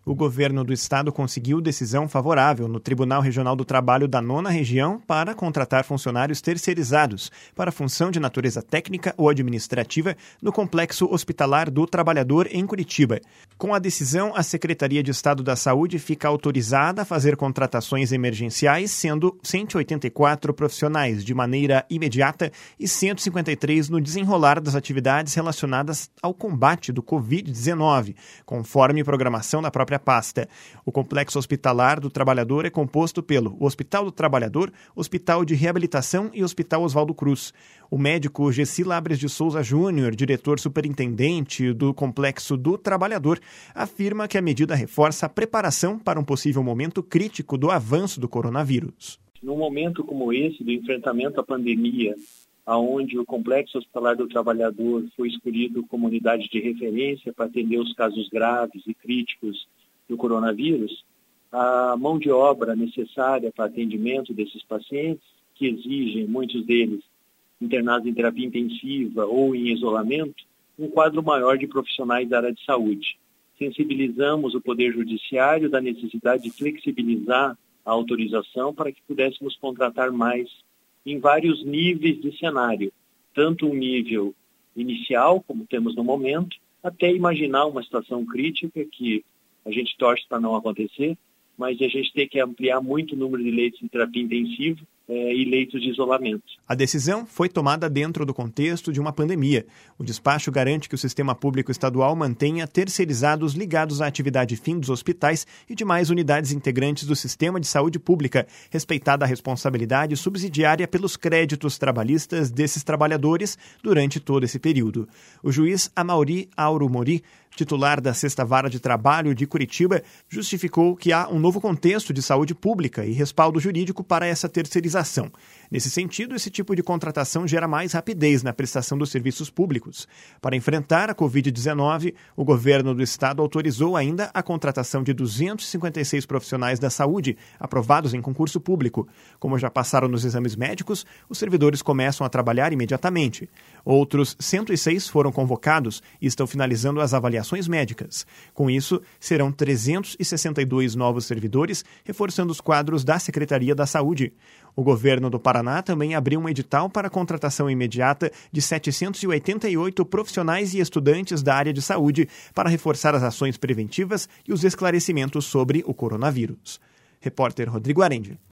O governo do estado conseguiu decisão favorável no Tribunal Regional do Trabalho da 9ª Região para contratar funcionários terceirizados para função de natureza técnica ou administrativa no Complexo Hospitalar do Trabalhador em Curitiba. Com a decisão, a Secretaria de Estado da Saúde fica autorizada a fazer contratações emergenciais, sendo 184 profissionais de maneira imediata e 153 no desenrolar das atividades relacionadas ao combate do Covid-19, conforme programação da própria pasta. O Complexo Hospitalar do Trabalhador é composto pelo Hospital do Trabalhador, Hospital de Reabilitação e Hospital Oswaldo Cruz. O médico Gessi Labres de Souza Júnior, diretor superintendente do Complexo do Trabalhador, afirma que a medida reforça a preparação para um possível momento crítico do avanço do coronavírus. Num momento como esse, do enfrentamento à pandemia, onde o Complexo Hospitalar do Trabalhador foi escolhido como unidade de referência para atender os casos graves e críticos do coronavírus, a mão de obra necessária para atendimento desses pacientes, que exigem, muitos deles, internados em terapia intensiva ou em isolamento, um quadro maior de profissionais da área de saúde. Sensibilizamos o Poder Judiciário da necessidade de flexibilizar a autorização para que pudéssemos contratar mais em vários níveis de cenário, tanto um nível inicial, como temos no momento, até imaginar uma situação crítica que a gente torce para não acontecer, mas a gente tem que ampliar muito o número de leitos de terapia intensiva e leitos de isolamento. A decisão foi tomada dentro do contexto de uma pandemia. O despacho garante que o sistema público estadual mantenha terceirizados ligados à atividade fim dos hospitais e demais unidades integrantes do sistema de saúde pública, respeitada a responsabilidade subsidiária pelos créditos trabalhistas desses trabalhadores durante todo esse período. O juiz Amaury Auro Mori, titular da 6ª Vara de Trabalho de Curitiba, justificou que há um novo contexto de saúde pública e respaldo jurídico para essa terceirização. Nesse sentido, esse tipo de contratação gera mais rapidez na prestação dos serviços públicos. Para enfrentar a Covid-19, o governo do estado autorizou ainda a contratação de 256 profissionais da saúde, aprovados em concurso público. Como já passaram nos exames médicos, os servidores começam a trabalhar imediatamente. Outros 106 foram convocados e estão finalizando as avaliações médicas. Com isso, serão 362 novos servidores, reforçando os quadros da Secretaria da Saúde. O governo do Paraná também abriu um edital para a contratação imediata de 788 profissionais e estudantes da área de saúde para reforçar as ações preventivas e os esclarecimentos sobre o coronavírus. Repórter Rodrigo Arendi.